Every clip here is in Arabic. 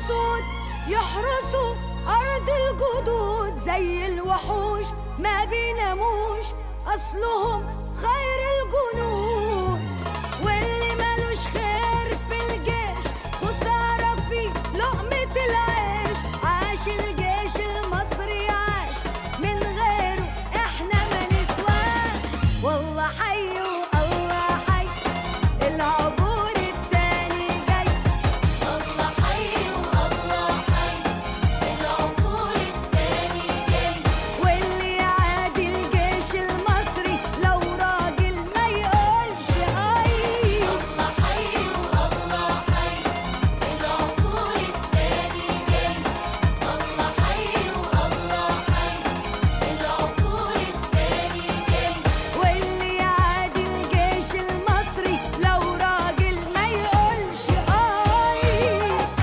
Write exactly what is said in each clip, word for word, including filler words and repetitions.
أسود يحرسوا أرض الجدود، زي الوحوش ما بيناموش أصلهم خير الجنود. واللي مالوش خير في الجيش خسارة في لقمة العيش. عاش الجيش المصري عاش، من غيره احنا ما نسواش. والله حي والله حي العبور التاني جاي. الله حي والله حي العبور التاني جاي. واللي يعادي الجيش المصري لو راجل ما يقولش اي. الله حي والله حي العبور التاني جاي. الله حي والله حي العبور التاني جاي. واللي يعادي الجيش المصري لو راجل ما يقولش اي.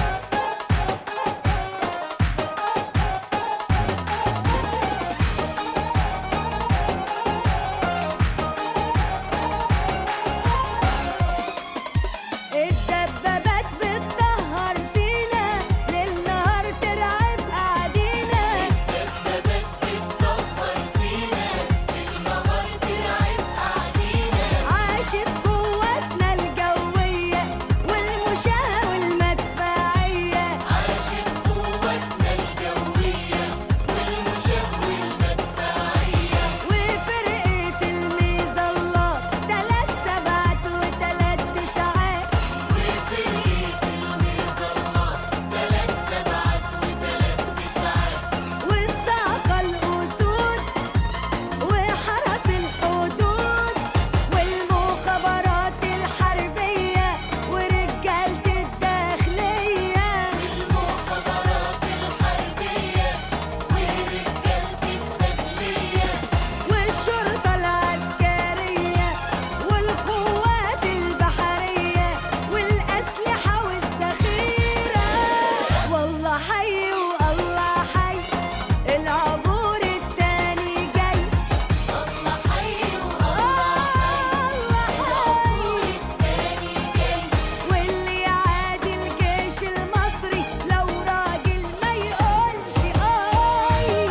الدبابات بتطهر سينا، ليل نهار ترعب قاعدينا. الدبابات بتطهر سينا، النهار ترعب قاعدينا. عاشت قواتنا الجوية والمشاة والمدفعية. عاشت قوتنا الجوية والمشاة والمدفعية. وفرقة الميزة الله تلات سبعات وتلات تسعات. وفرقة المظلات تلات سبعات وتلات تسعات. والساقة الأسود وحرس الحدود والمخابرات الحربية ورجالة الداخلية. المخابرات الحربية ورجالة الداخلية. والشرطة العسكرية والقوات البحرية والأسلحة والذخيرة. والله حي والله حي العبور التاني جاي. الله حي والله حي العبور التاني جاي. واللي يعادي الجيش المصري لو راجل ما يقولش اي.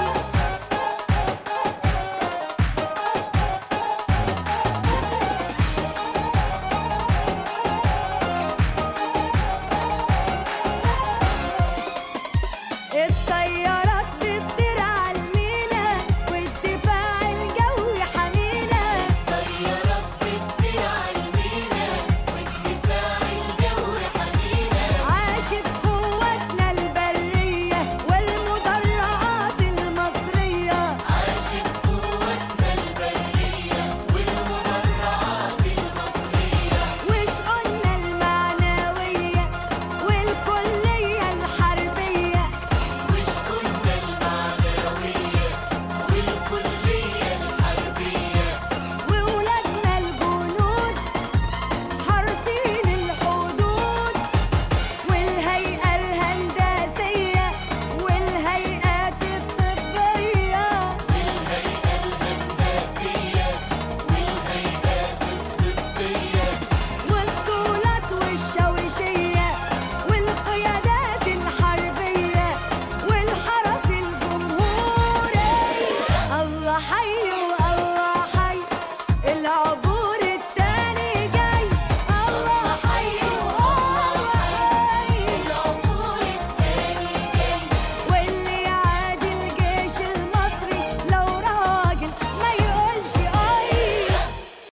الطيارة